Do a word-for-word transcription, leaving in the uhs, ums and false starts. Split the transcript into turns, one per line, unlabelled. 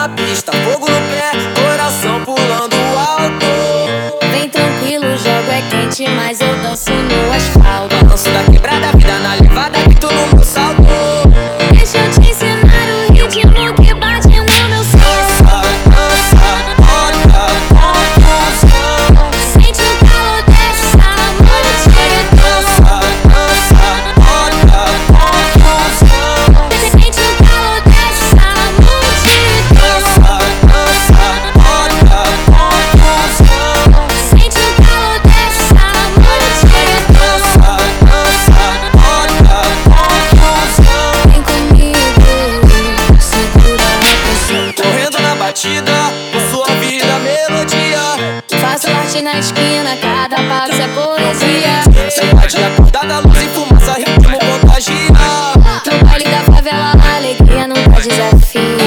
na pista, fogo no pé, coração pulando alto.
Vem tranquilo, o jogo é quente, mas eu danço no asfalto.
Balanço da quebrada, vida na levada, que tu no meu salto.
Deixa eu te ensinar o ritmo que bate no meu som.
Dança, bota confusão.
Sente o calor dessa noite.
Dança, dança, bota confusão.
Sente o calor dessa noite.
Dança, dança, bota confusão.
Sente o calor dessa noite.
Dança, dança, bota confusão.
Vem comigo, segura a pressão.
Correndo na batida, com sua vida melodia.
Faço arte na esquina, cada passo é poesia.
Sem rádio acordada, luz e fumaça, ritmo contagia.
No baile da favela, a alegria nunca desafia.